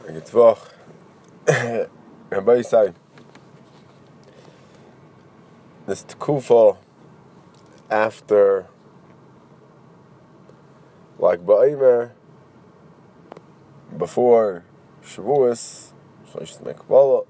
Gitzvach. Rabbi say, this tekufa after, like Ba'aymer, before Shavuos, Shlosh Mekbala.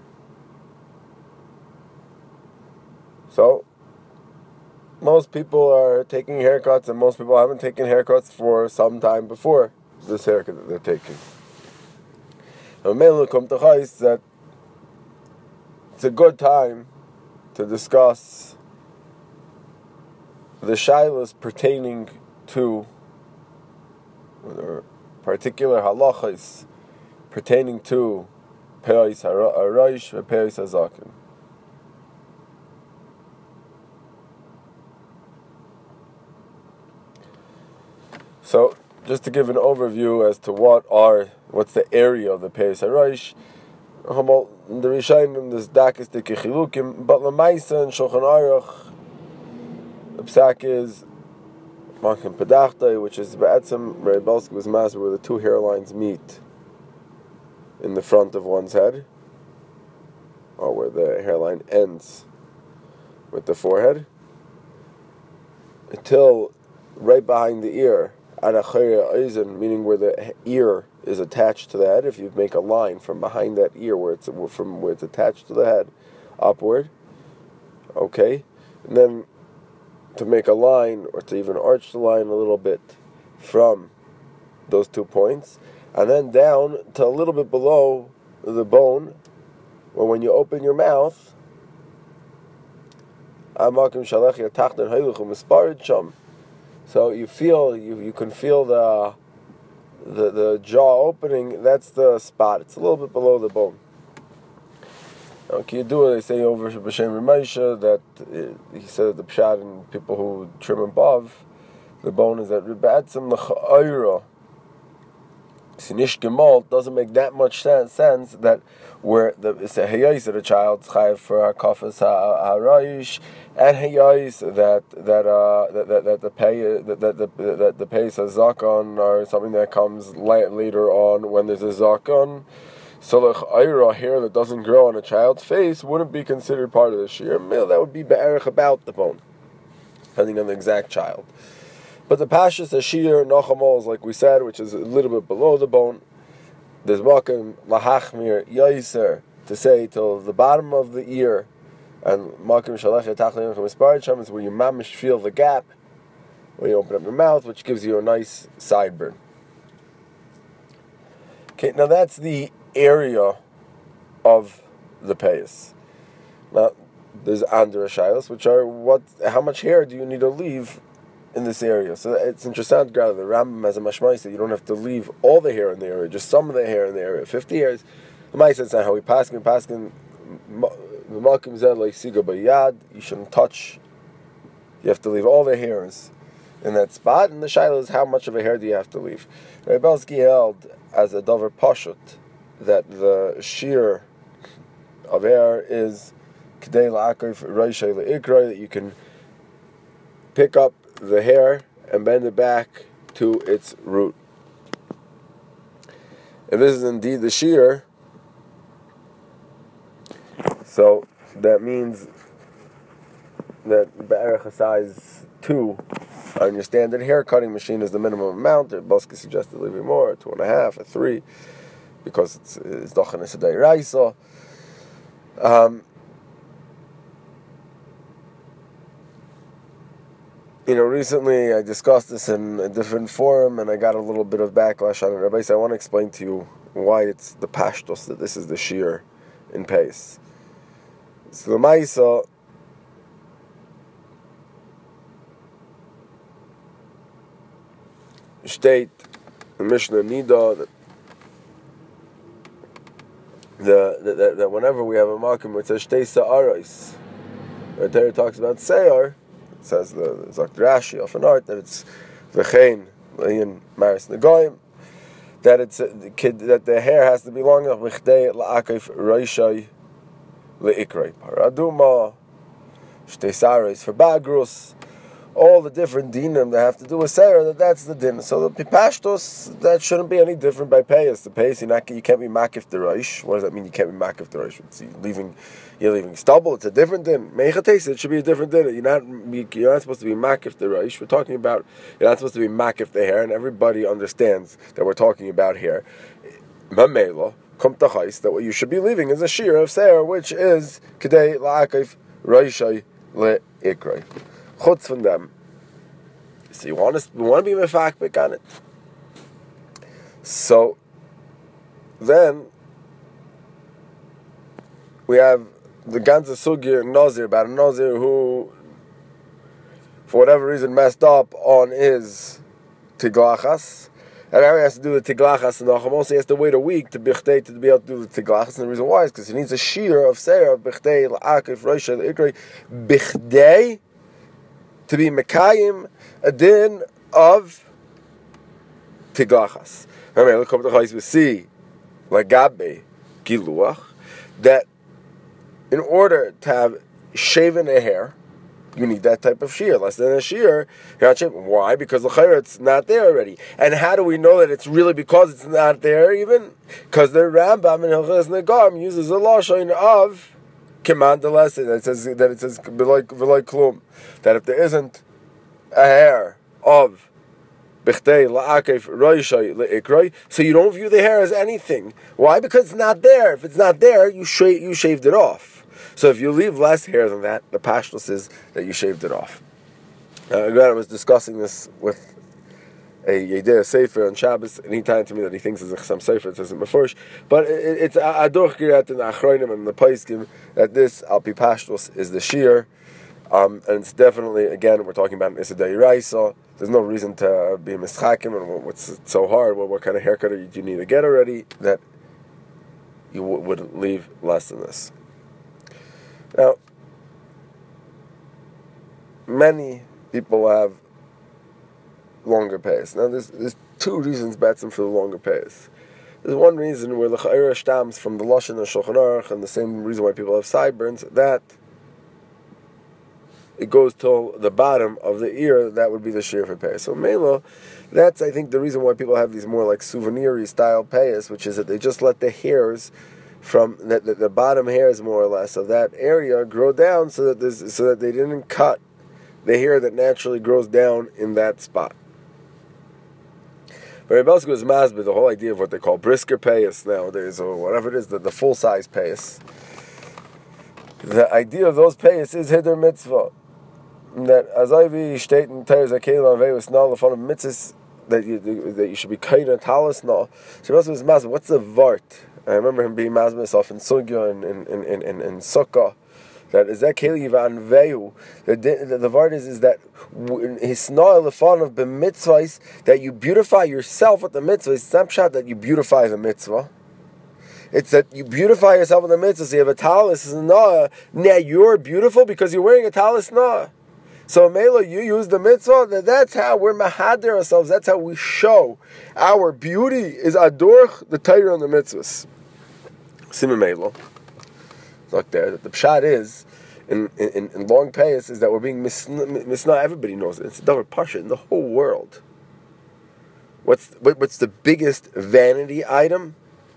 So, most people are taking haircuts, and most people haven't taken haircuts for some time before this haircut that they're taking. And mainly come to Chais that it's a good time to discuss the shilas pertaining to particular halachas pertaining to Peis HaRosh and Peis HaZaken. So, just to give an overview as to what's the area of the Peis HaRosh, the Rishonim, there's Dakas de Kechilukim, but Lamaisa and Shulchan Aruch, the Psak is Makim Pedachtai, which is Ba'atzim, Rebbe Belsky was master where the two hairlines meet in the front of one's head, or where the hairline ends with the forehead, until right behind the ear, meaning where the ear is attached to the head. If you make a line from behind that ear where it's attached to the head upward, okay, and then to make a line or to even arch the line a little bit from those 2 points, and then down to a little bit below the bone, or when you open your mouth, so you can feel the jaw opening. That's the spot. It's a little bit below the bone. Now, they say over B'Shem Ramesha that he said the pshat and people who trim above the bone is that Rebbetzim l'cha'ayra Sinish Gemal doesn't make that much sense that where it's a hayais that a child's chayav for hakafas ha'arayish, and hayais that the pay says zakon or something that comes later on when there's a zakon. So the ayra hair that doesn't grow on a child's face wouldn't be considered part of the shear. That would be be'erich about the bone, depending on the exact child. But the pashas ashir nachamol is like we said, which is a little bit below the bone. There's makom lahachmir yaiser to say till the bottom of the ear, and makom shalach yatachlim chamisparacham is where you mamish feel the gap when you open up your mouth, which gives you a nice sideburn. Okay, now that's the area of the payas. Now there's andra shilas, which are how much hair do you need to leave in this area? So it's interesting. The Rambam has a mashmai that you don't have to leave all the hair in the area, just some of the hair in the area. 50 hairs. The Ma'aseh says how we paskin the malkim zed like siga bayad. You shouldn't touch. You have to leave all the hairs in that spot. And the shaila is how much of a hair do you have to leave? Rebbe Belsky held as a davar pashut that the shear of hair is k'dei la'akif reishay le'ikray, that you can pick up the hair and bend it back to its root. If this is indeed the shear, so that means that be'erech size 2 on your standard hair cutting machine is the minimum amount. Bosky suggested a little bit more, 2.5 or 3, because it's dochen es raisa. Recently I discussed this in a different forum, and I got a little bit of backlash on it. Rabbi said, I want to explain to you why it's the pashtos that this is the shear in Peis. So the Maisa, state the Mishnah Nida that whenever we have a makom which says shtei sa'aros, right there it talks about seyar. It says the Zakt Rashi of an art that it's v'chein le'in maris negoyim, that it's that the hair has to be long enough v'chdei la'akif reishay le'ikrei paraduma shtei saros for bagrus all the different dinim that have to do with Sarah, that's the din. So the pipashtos, that shouldn't be any different by payas. The payas, you can't be makif the roish. What does that mean? You can't be makif the roish. You're leaving stubble. It's a different din. Meichates, it should be a different din. You're not supposed to be makif the roish. We're talking about, you're not supposed to be makif the hair, and everybody understands that we're talking about hair. Mamela, kum tachais, that what you should be leaving is a shear of Sarah, which is kedei la'akif roishai le'ikrai. Chutz from them. So we want to be mefakbik on it. So then we have the ganze sugya Nazir, about a Nazir who, for whatever reason, messed up on his tiglachas. And now he has to do the tiglachas and the he has to wait a week to be able to do the tiglachas. And the reason why is because he needs a shear of Sarah, bichdei la'akif roisha le'ikrai, bichdei, to be mekayim a din of tiglachas. Remember, look up the chayis we see lagabe giluach, that in order to have shaven a hair, you need that type of shear. Less than a shear, you're not shaving. Why? Because the chayr, it's not there already. And how do we know that it's really because it's not there even? Because the Rambam in Hilchos Negam uses a lashon of command the lesson that says v'loy klum, that if there isn't a hair of bichdei la'akif roishay le'ikroi, so you don't view the hair as anything. Why? Because it's not there. If it's not there, you shaved it off. So if you leave less hair than that, the pashtus is that you shaved it off. I was discussing this with a Yedei Sefer on Shabbos, and he told me that he thinks it's some Sefer, it says in Mefurish, but it's a durchgerat in the Achronim and the Paiskim that this Alpi Pashtos is the shear, and it's definitely, again, we're talking about an Issa Deiraisa. There's no reason to be mischakim, and what's so hard, what kind of haircut do you need to get already, that you would leave less than this. Now, many people have longer payas. Now, there's two reasons, Batsim, for the longer payas. There's one reason where the chayra stems from the Lashon and Shulchan Aruch, and the same reason why people have sideburns, that it goes till the bottom of the ear, that would be the shear for payas. So, Mela, that's, I think, the reason why people have these more like souvenir-y style payas, which is that they just let the hairs from the bottom hairs, more or less, of that area grow down so that they didn't cut the hair that naturally grows down in that spot. But Rebbe Elsko is masbid the whole idea of what they call brisker payas nowadays, or whatever it is, the full-size payas. The idea of those payas is hider mitzvah. That azayvi state in Teres Akela Veus Nal of mitzvahs that you should be kaina talis na. So Rebbe Elsko is masbid. What's the vart? I remember him being mazmeh himself in Sugya and in Sukkah. That is that Keli Van Vehu. The word is that his snarl the fun of b'mitzvahs, that you beautify yourself with the mitzvah. It's not pshat that you beautify the mitzvah. It's that you beautify yourself with the mitzvah. So you have a talis na. Now you're beautiful because you're wearing a talis na. So Mela, you use the mitzvah. That's how we're mahadir ourselves. That's how we show our beauty is adorch the Torah and the mitzvahs. Simon Mela. Look there. The pshat is in long payas is that we're being misna. Everybody knows it. It's a davar pasha in the whole world. What's the biggest vanity item?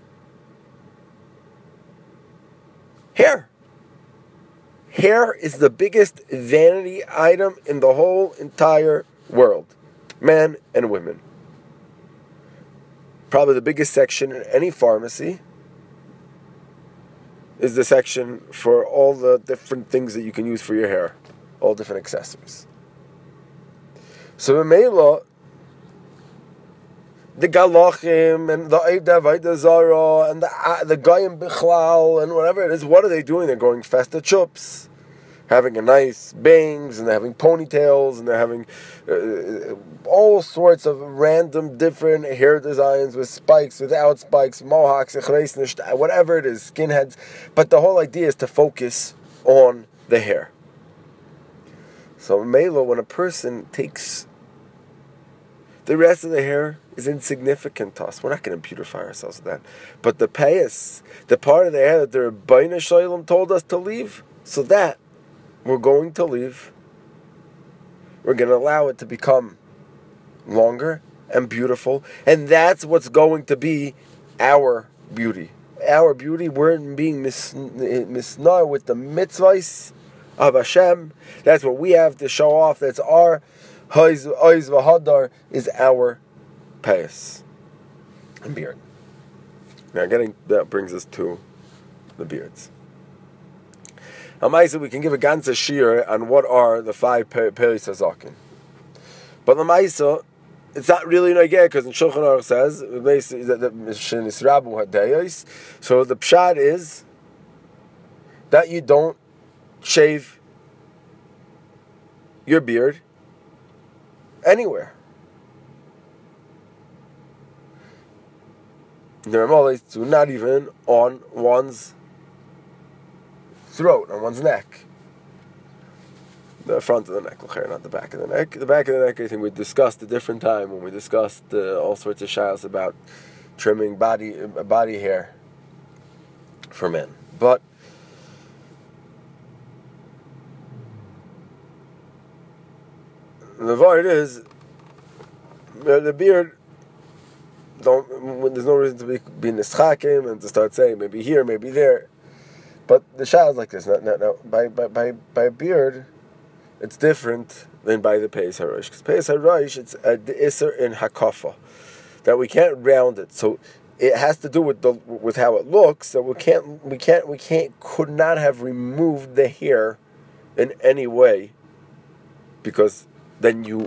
Hair. Hair is the biggest vanity item in the whole entire world. Men and women. Probably the biggest section in any pharmacy is the section for all the different things that you can use for your hair. All different accessories. So in Mela, the galachim and the Eida Vaida Zara and the Gayim Bichlal and whatever it is, what are they doing? They're going festa chups, having a nice bangs, and they're having ponytails, and they're having all sorts of random different hair designs with spikes, without spikes, mohawks, whatever it is, skinheads. But the whole idea is to focus on the hair. So Mela, when a person takes the rest of the hair, is insignificant to us. We're not going to beautify ourselves with that. But the payas, the part of the hair that the Rebbeinu Shalom told us to leave, so that we're going to leave We're going to allow it to become longer and beautiful, and that's what's going to be our beauty. Our beauty, we're being misnar with the mitzvahs of Hashem. That's what we have to show off. That's our Oiz v'Hadar, is our payas and beard. Now, that brings us to the beards. Amaisa, we can give a ganze shir on what are the 5 payas hazakin. But the Maisa, it's not really nageh, because in Shulchan Aruch says that so the pshat is that you don't shave your beard anywhere. The Ramah to not even on one's throat, on one's neck. The front of the neck, not the back of the neck. The back of the neck, I think we discussed a different time when we discussed all sorts of shilas about trimming body hair for men. But the word is the beard. There's no reason to be nischakim and to start saying maybe here, maybe there. But the shilas is like this. Now, by beard, it's different than by the Peis HaRosh. Because Peis HaRosh, it's the Isser in Hakafa, that we can't round it. So it has to do with how it looks. So we could not have removed the hair in any way, because then you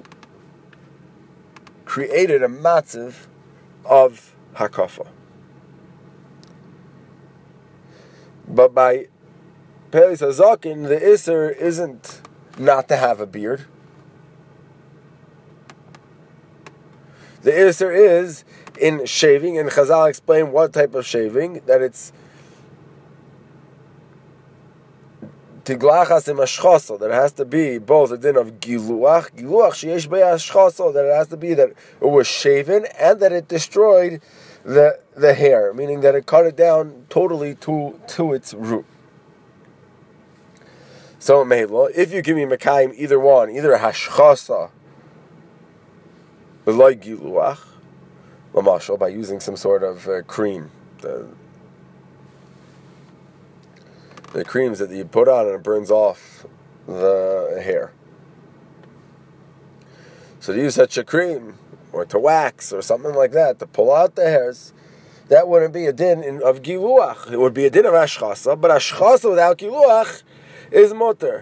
created a matziv of Hakafa. But by Peis HaZakin, the Isser isn't not to have a beard. The Isser is in shaving, and Chazal explain what type of shaving, that it's tiglachas im ashchaso, that it has to be both a din of giluach sheyesh bei ashchaso, that it has to be that it was shaven and that it destroyed the hair, meaning that it cut it down totally to its root. So Mehlo, if you give me Mekayim either one, either a hashchasa like giluach, lamashal, by using some sort of cream, the creams that you put on and it burns off the hair. So to use such a cream, or to wax, or something like that, to pull out the hairs, that wouldn't be a din of giluach. It would be a din of ashchasa, but ashchasa without giluach is motor.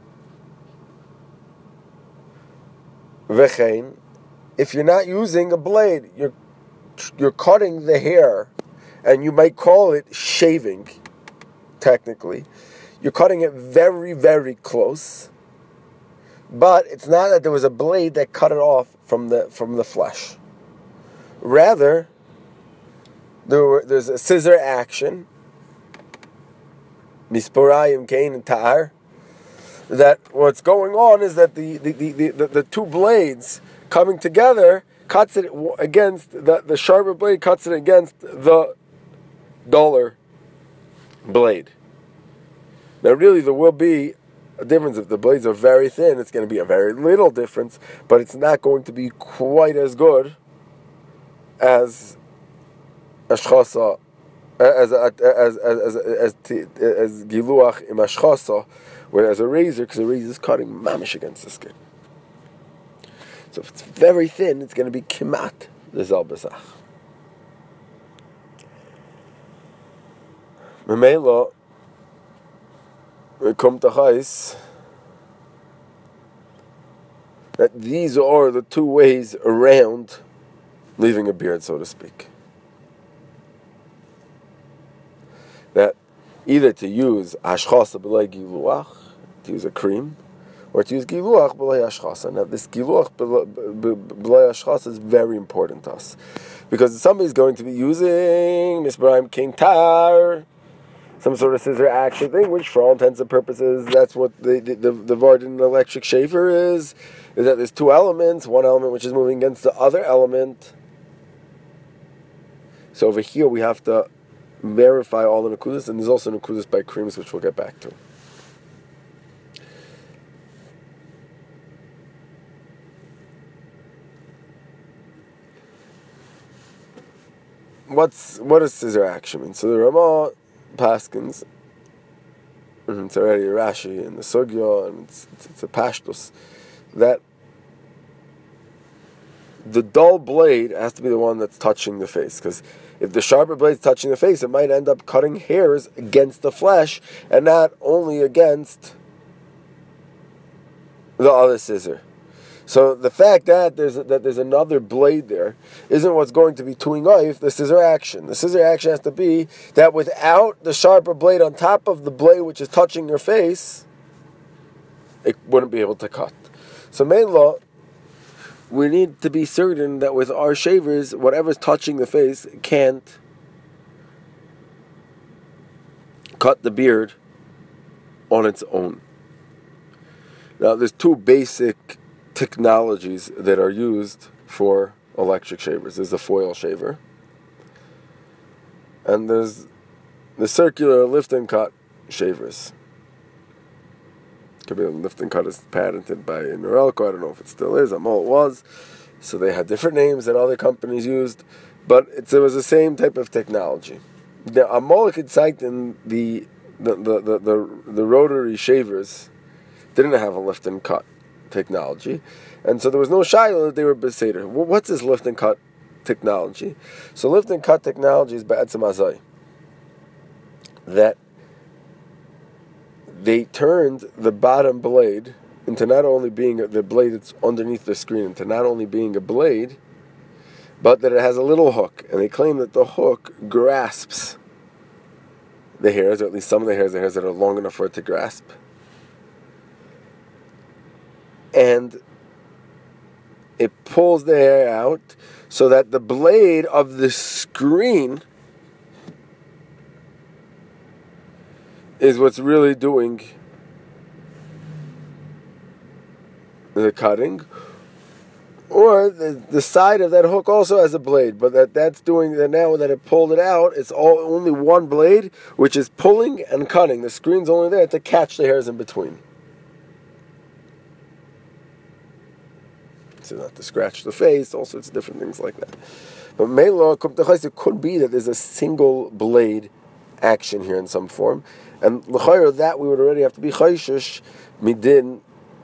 V'chein, if you're not using a blade, you're cutting the hair, and you might call it shaving. Technically, you're cutting it very, very close, but it's not that there was a blade that cut it off from the flesh. Rather, there's a scissor action, misporayim kain and ta'ar, that what's going on is that the two blades coming together cuts it against the sharper blade cuts it against the duller blade. Now really there will be a difference. If the blades are very thin, it's going to be a very little difference, but it's not going to be quite as good as ashchasa, as giluach im ashchasa, whereas a razor, because a razor is cutting mamish against the skin. So if it's very thin, it's going to be kimat the zalbasach. Memela, we come to chais that these are the two ways around leaving a beard, so to speak. That either to use ashchasa b'lei giluach, to use a cream, or to use giluach b'lei ashchasa. Now this giluach b'lei ashchasa is very important to us, because somebody's going to be using Misbraim King Tar, some sort of scissor action thing, which for all intents and purposes, that's what the vard in an electric shaver is that there's two elements, one element which is moving against the other element. So over here we have to verify all the nekudas, and there's also nekudas by creams, which we'll get back to. what does scissor action mean? So the Ramah paskins, and it's already a Rashi in the Sugya, and it's a Pashtus, that the dull blade has to be the one that's touching the face, because if the sharper blade's touching the face, it might end up cutting hairs against the flesh and not only against the other scissor. So the fact that there's another blade there isn't what's going to be tuing off the scissor action. The scissor action has to be that without the sharper blade on top of the blade which is touching your face, it wouldn't be able to cut. So main law, we need to be certain that with our shavers, whatever's touching the face can't cut the beard on its own. Now, there's two basic technologies that are used for electric shavers. There's the foil shaver, and there's the circular lift and cut shavers. Could be a lift and cut is patented by Norelco. I don't know if it still is. Amol it was. So they had different names that other companies used, but it was the same type of technology. The Amol Ketzaitin, the rotary shavers didn't have a lift and cut technology, and so there was no shayla that they were beseder. Well, what's this lift and cut technology? So lift and cut technology is ba'atzim azai, that they turned the bottom blade into not only being the blade that's underneath the screen, into not only being a blade, but that it has a little hook. And they claim that the hook grasps the hairs, or at least some of the hairs that are long enough for it to grasp. And it pulls the hair out so that the blade of the screen is what's really doing the cutting, or the side of that hook also has a blade, but that's doing that. Now that it pulled it out, it's only one blade which is pulling and cutting. The screen's only there to catch the hairs in between, so not to scratch the face, all sorts of different things like that. But Mela, it could be that there's a single blade action here in some form, and l'chayr that we would already have to be chayshish midin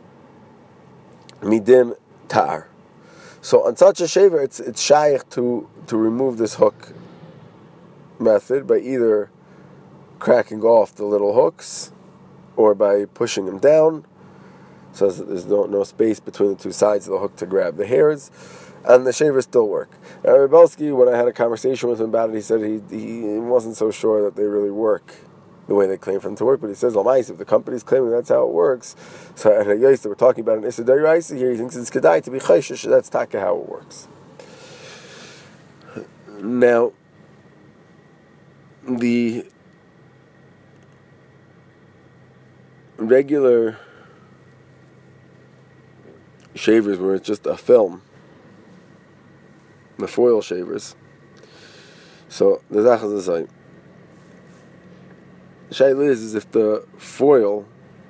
tar. So on such a shaver, it's shaykh to remove this hook method by either cracking off the little hooks or by pushing them down, so there's no space between the two sides of the hook to grab the hairs, and the shavers still work. Now, Rebelsky, when I had a conversation with him about it, he said he wasn't so sure that they really work the way they claim for them to work, but he says, Lamais, if the company's claiming that's how it works, so at Yosef, we're talking about an Issa Daraisa here, he thinks it's Kedai to be Chayshish, that's Taka how it works. Now, the regular shavers where it's just a film, the foil shavers, so the Zachaz is like, the shayla is if the foil,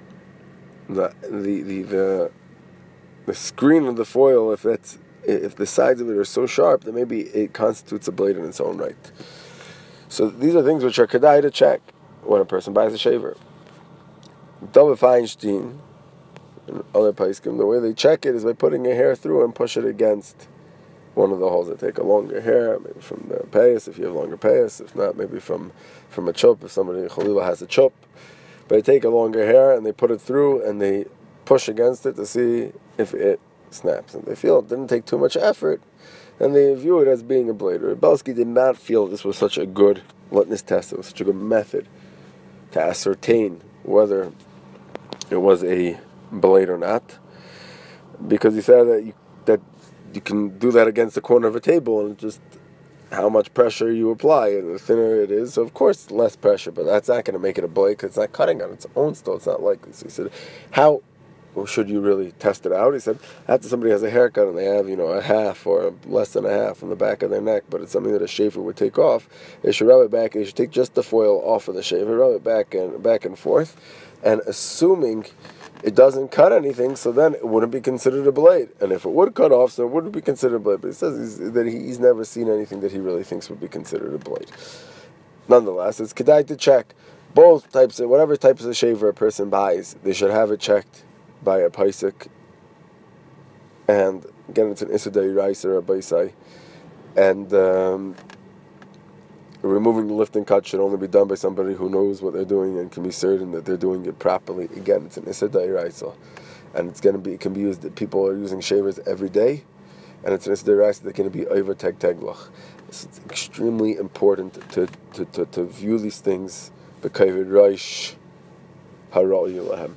the screen of the foil, if the sides of it are so sharp that maybe it constitutes a blade in its own right. So these are things which are kedai to check when a person buys a shaver. David Feinstein and other paiskim, the way they check it is by putting a hair through and push it against one of the holes. They take a longer hair, maybe from the payas if you have longer payas, if not, maybe from a chop, if somebody in Chalila has a chop. But they take a longer hair and they put it through and they push against it to see if it snaps. And they feel it didn't take too much effort, and they view it as being a blade. Rebelsky did not feel this was such a good litmus test, it was such a good method to ascertain whether it was a blade or not, because he said that you can do that against the corner of a table and just how much pressure you apply, and the thinner it is, so of course less pressure, but that's not going to make it a blade because it's not cutting on its own still, it's not likely. So he said, how should you really test it out? He said, after somebody has a haircut and they have, a half or less than a half on the back of their neck, but it's something that a shaver would take off, they should rub it back, and you should take just the foil off of the shaver, rub it back and forth, and assuming it doesn't cut anything, so then it wouldn't be considered a blade. And if it would cut off, so it wouldn't be considered a blade. But he says that he's never seen anything that he really thinks would be considered a blade. Nonetheless, it's kedai to check both types of, whatever types of shaver a person buys, they should have it checked by a paisik. And again, it's an Isudai Rice or a Baisai. And removing the lift and cut should only be done by somebody who knows what they're doing and can be certain that they're doing it properly. Again, it's an Issa Dairaisa, and it can be used that people are using shavers every day, and it's an Issa Dairaisa that can be over teglach. It's extremely important to view these things b'kavod reish hara'yu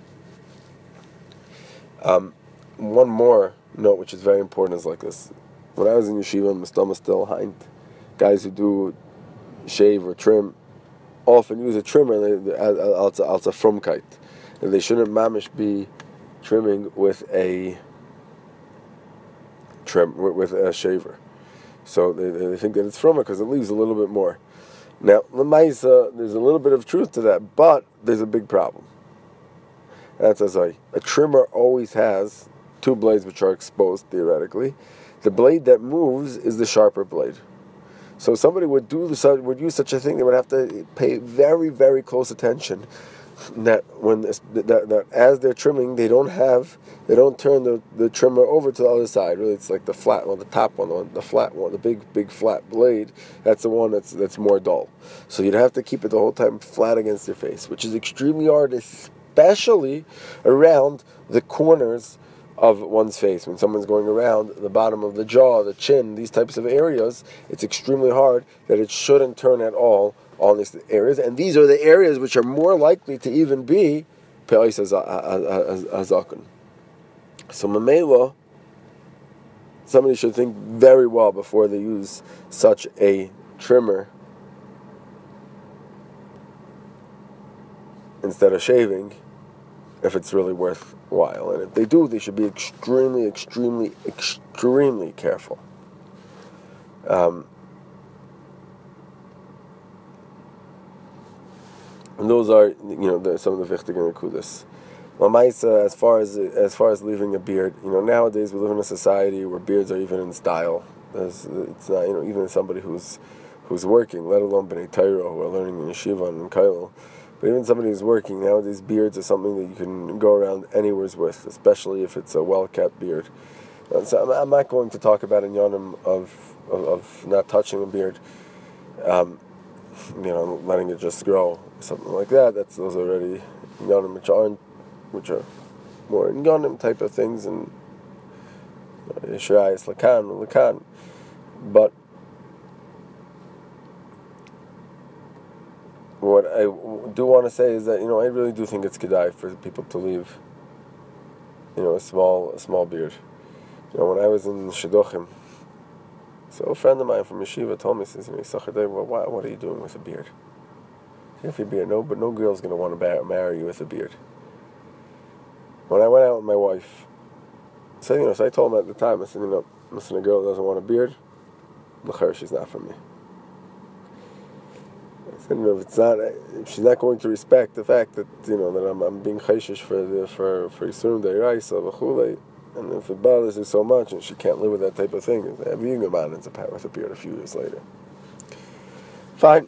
lahem. One more note, which is very important, is like this. When I was in yeshiva, Mustama still hind guys who do shave or trim often use a trimmer as a frumkeit, and they shouldn't mamish be trimming with a shaver. So they think that it's frumah because it leaves a little bit more. Now, l'maisa, there's a little bit of truth to that, but there's a big problem. That's as a trimmer always has two blades which are exposed theoretically. The blade that moves is the sharper blade. So if somebody would use such a thing, they would have to pay very, very close attention that that as they're trimming, they don't turn the trimmer over to the other side. Really, it's like the flat one, the top one, the flat one, the big flat blade. That's the one that's more dull. So you'd have to keep it the whole time flat against your face, which is extremely hard, especially around the corners of one's face. When someone's going around the bottom of the jaw, the chin, these types of areas, it's extremely hard that it shouldn't turn at all on these areas. And these are the areas which are more likely to even be pe'os hazakon. So mamela, somebody should think very well before they use such a trimmer instead of shaving, if it's really worthwhile. And if they do, they should be extremely, extremely, extremely careful. And those are, some of the wichtige nekudas. Lamaisa, as far as leaving a beard, nowadays we live in a society where beards are even in style. It's not, even somebody who's working, let alone b'nei Torah who are learning in yeshiva and in kollel. But even somebody who's working, nowadays beards are something that you can go around anywheres with, especially if it's a well-kept beard. So I'm not going to talk about inyanim of not touching a beard, letting it just grow, something like that. Those are already inyanim which are more inyanim type of things, and yishrayis lakan. But what I do want to say is that, I really do think it's kedai for people to leave, a small beard. When I was in Shidduchim, so a friend of mine from yeshiva told me, says, what are you doing with a beard? If your beard, no girl's going to want to marry you with a beard. When I went out with my wife, so I told him at the time, I said, listen, a girl doesn't want a beard, l'cher, she's not for me. If she's not going to respect the fact that that I'm being chayshish for Yisurim Deiraisa v'chulei, and if it bothers her so much and she can't live with that type of thing, being a man ends up with a beard a few years later. Fine.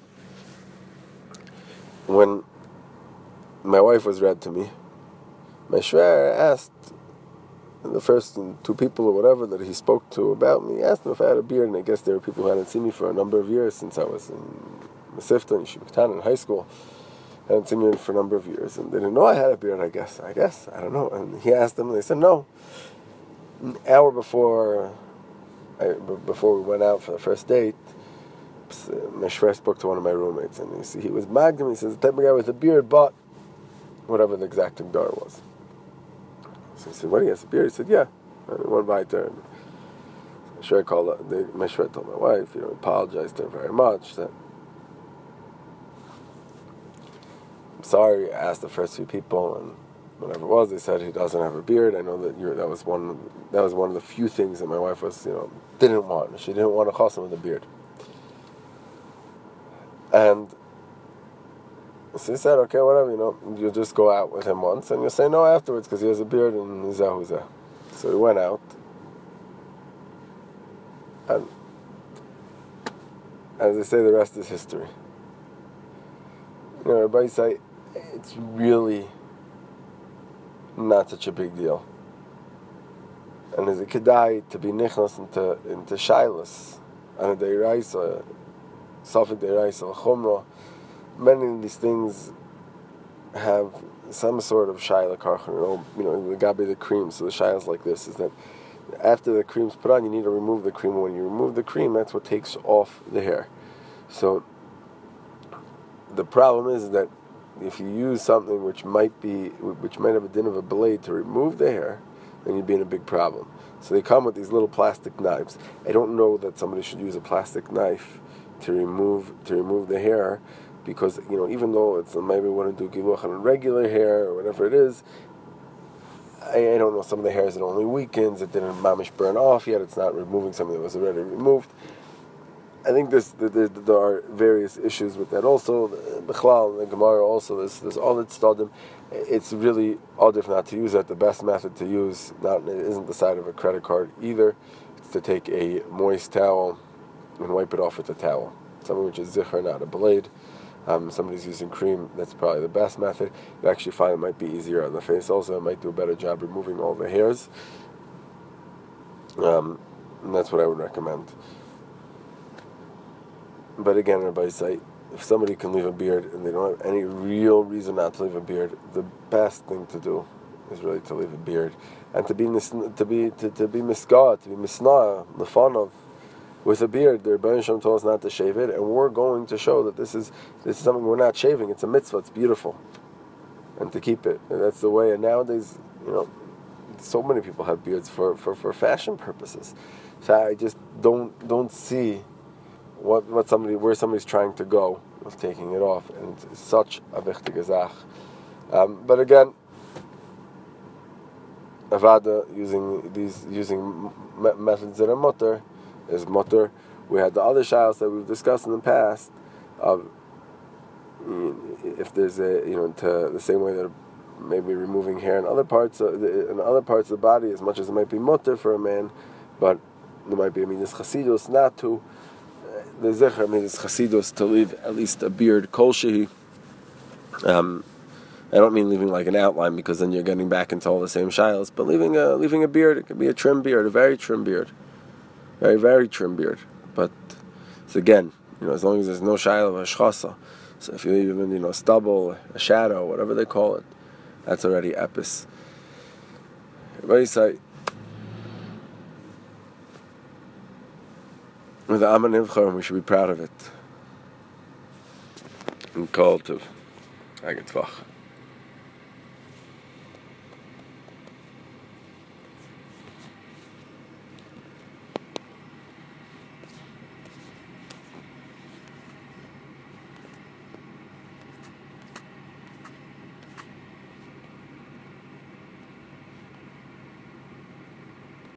When my wife was read to me, my shver asked the first two people or whatever that he spoke to about me, asked them if I had a beard, and I guess there were people who hadn't seen me for a number of years since I was in Masifta and Yeshiva Katan in high school. I hadn't seen me for a number of years, and they didn't know I had a beard, I guess, I don't know. And he asked them, and they said no. An hour before we went out for the first date, my shver spoke to one of my roommates, and he was magdim. He says, the type of guy with a beard, but whatever the exact dar was. So he said, what, he has a beard? He said, yeah. And he went by there, and my shver told my wife, apologized to her very much, that I'm sorry, I asked the first few people, and whatever it was, they said he doesn't have a beard. I know that that was one of the few things that my wife was, didn't want. She didn't want a chassan with a beard. And So he said, okay, whatever, you'll just go out with him once, and you'll say no afterwards because he has a beard and he's a. So he went out, and as they say, the rest is history. Everybody say it's really not such a big deal. And there's a kedai to be nichnas into shailas, and a deiraisa, safek deiraisa, l'chumra. Many of these things have some sort of shaila karchan. The gabi the cream. So the shailas like this is that after the cream's put on, you need to remove the cream. When you remove the cream, that's what takes off the hair. So the problem is that if you use something which might have a din of a blade to remove the hair, then you'd be in a big problem. So they come with these little plastic knives. I don't know that somebody should use a plastic knife to remove the hair, because even though it's maybe want to do giluch on regular hair or whatever it is, I don't know, some of the hairs it only weakens, it didn't mamish burn off yet, it's not removing something that was already removed. I think there are various issues with that. Also, Bechlal, the Gemara also, there's all that stadim. It's really all different not to use it. The best method to use isn't the side of a credit card either. It's to take a moist towel and wipe it off with a towel. Something which is zichar, not a blade. Somebody's using cream, that's probably the best method. You actually find it might be easier on the face also. It might do a better job removing all the hairs. And that's what I would recommend. But again, everybody say, if somebody can leave a beard and they don't have any real reason not to leave a beard, the best thing to do is really to leave a beard and to be misgah, to be misna, lefanov, with a beard. The Rebbeinu Shalom told us not to shave it, and we're going to show that this is something we're not shaving. It's a mitzvah. It's beautiful, and to keep it. And that's the way. And nowadays, so many people have beards for fashion purposes. So I just don't see where somebody's trying to go with taking it off, and it's such a wichtige Zach. But again, Avada using methods that are mutter is mutter. We had the other shaylas that we've discussed in the past of if there's to the same way that maybe removing hair in other parts of the body, as much as it might be mutter for a man, but there might be a midas chasidus not to. The zecher midas chasidus to leave at least a beard kolshehi. I don't mean leaving like an outline, because then you're getting back into all the same shilas, but leaving a beard. It could be a trim beard, a very trim beard, very, very trim beard. But it's again, as long as there's no shilah of hashchasa. So if you leave even stubble, a shadow, whatever they call it, that's already epis. Everybody say with the Aman Nivchar, we should be proud of it. And call to Agatvach.